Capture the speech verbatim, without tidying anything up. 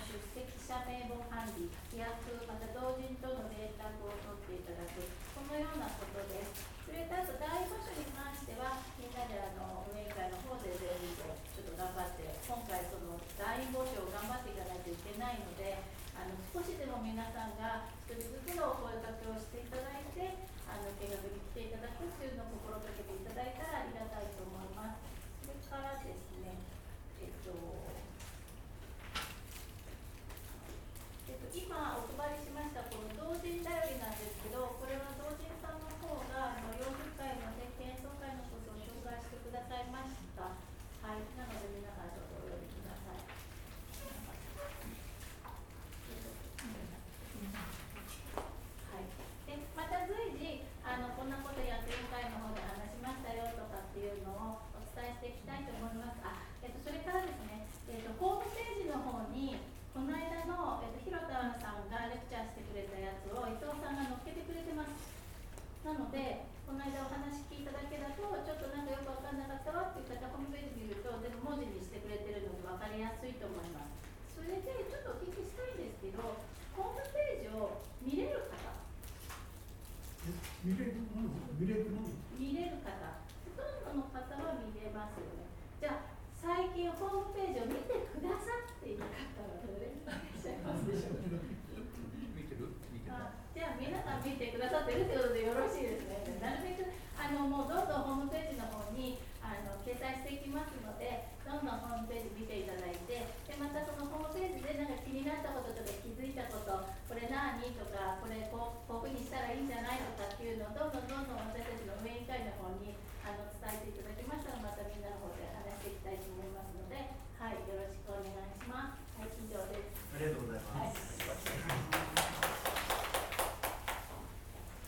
出席者名簿管理、規約、また同人との連絡を取っていただく、このようなことです。それとあと大場所に関しては、みんなであの運営会の方で全部ちょっと頑張って、今回その団員募集を頑張っていかないといけないので、あの少しでも皆さんが一人ずつのお声かけをしていただいて、あの見学に来ていただくというのを心がけていただいたらありがたいと思います。それからですね、えっとえっと、今お配りしましたこの同人頼りなんですけど、これは同人さんの方があの養殖会の点検総会のことを紹介してくださいました。はい、なので皆さんちょっとお読みください。はい、でまた随時あのこんなことやって委員会の方で話しましたよとかっていうのをお伝えしていきたいと思います。あ、えっと、それからですね、えっと、ホームページの方にこの間の、えっと、広田さんがレクチャーしてくれたやつを伊藤さんが載っけてくれてます。なので、この間お話聞いただけだと、ちょっとなんかよく分かんなかったわっていう方、ホームページ見ると、全部文字にしてくれてるので分かりやすいと思います。それで、ちょっとお聞きしたいんですけど、ホームページを見れる方、 見れるの見れるの見れる